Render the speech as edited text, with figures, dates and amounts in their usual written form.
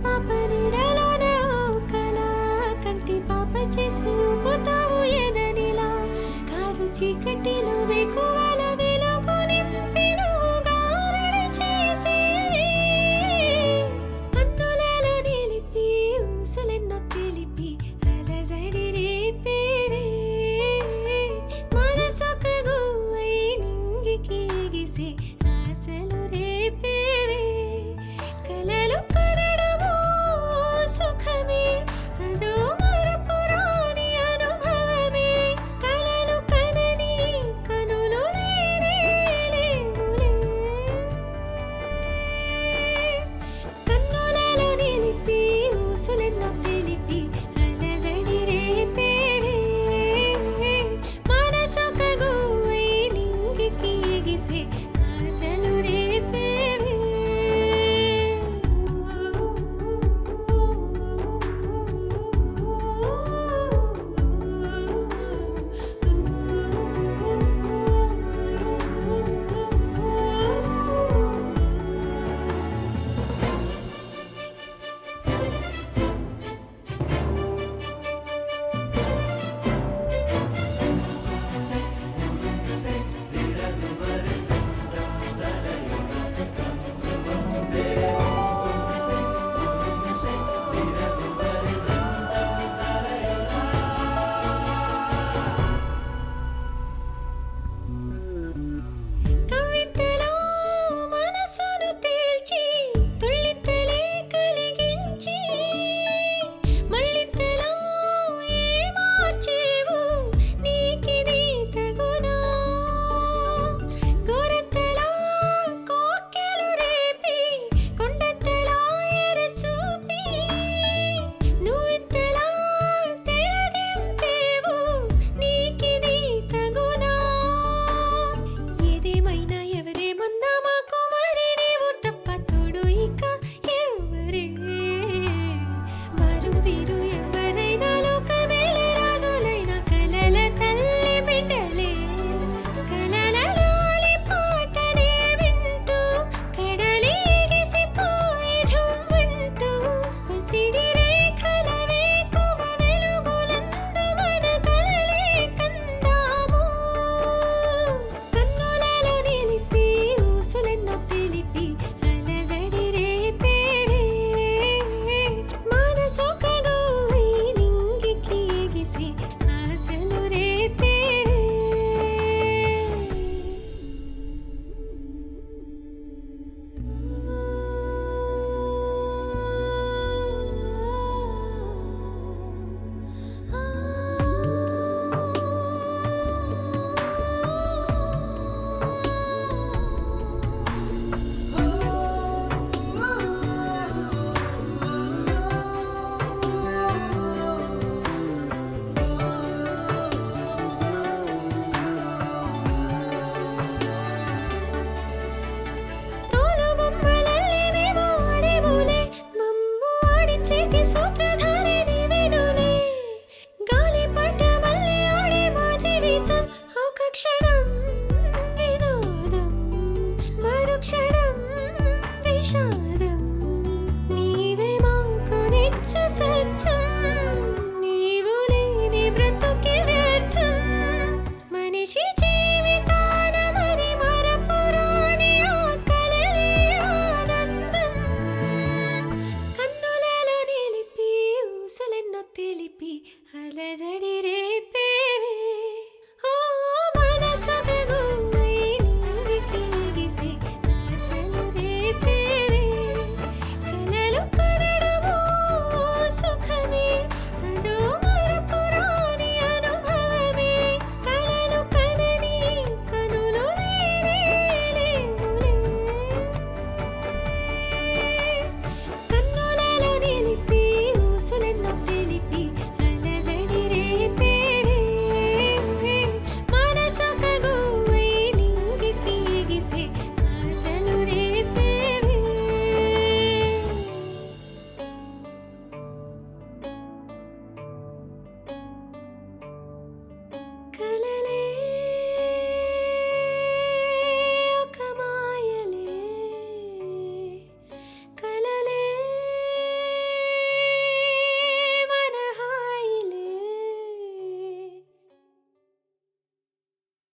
పాప నీడలోన కళ కంటి పాప చేసి ఊపుతావు ఎదనిలా కారు చీకటిలో వేకువల వెలుగు నింపి నువ్వు గారడ చేసేవి అన్నులలో నిలిపి ఊసులెన్నో తెలిపి అలజడి రేపేవి మనసొక గువ్వై నింగికి ఎగిసే ఆశలు రేపేవి కలలు కనడము సుఖమే అదో మరపురాని అనుభవమే కలలు కనని కనులు లేనే లేవులే కన్నులలో నిలిపి ఊసులెన్నో తెలిపి అలజడి రేపేవి మనసొక గువ్వై నింగికి ఎగిసే ఆశలు రేపేవి కవితలో మనసును తేల్చి తుళ్ళింతలే కలిగించి మళ్ళింతలో ఏ మార్చేవు నీకిది తగునా గోరంతలా కోర్కెలు రేపి కొండంతలా ఎరచూపి నువ్వింతలా తెరదింపేవు నీకిది తగునా ఏదేమైనా ఎవరేమన్నా మాకు మరి నీవు తప్ప తోడు ఇక ఎవరే వారు వీరు ఎవరైనా లోకమేలే రాజులైన కలల తల్లి బిడ్డలే కలలలోని పాటనే వింటూ కడలి ఎగిసిపోయి ఝుమ్మంటూ పసిడి రేఖల వేకువ వెలుగులందు మన కలలే కందాము కన్నులలో నిలిపి ఊసులెన్నో తెలిపి అలజడి రేపేవి మనసొక గువ్వై నింగికి ఎగిసే ఆశలు రేపేవి తోలు బొమ్మలల్లే మేము ఆడేములే మమ్ము ఆడించేటి సూత్రధారి నీవేనులే గాలిపటమల్లే ఆడే మా జీవితం ఒక క్షణం వినోదం మరుక్షణం విషాదం నీవే మాకు నిత్య సత్యం నీవు లేని బ్రతుకే వ్యర్థం మనిషి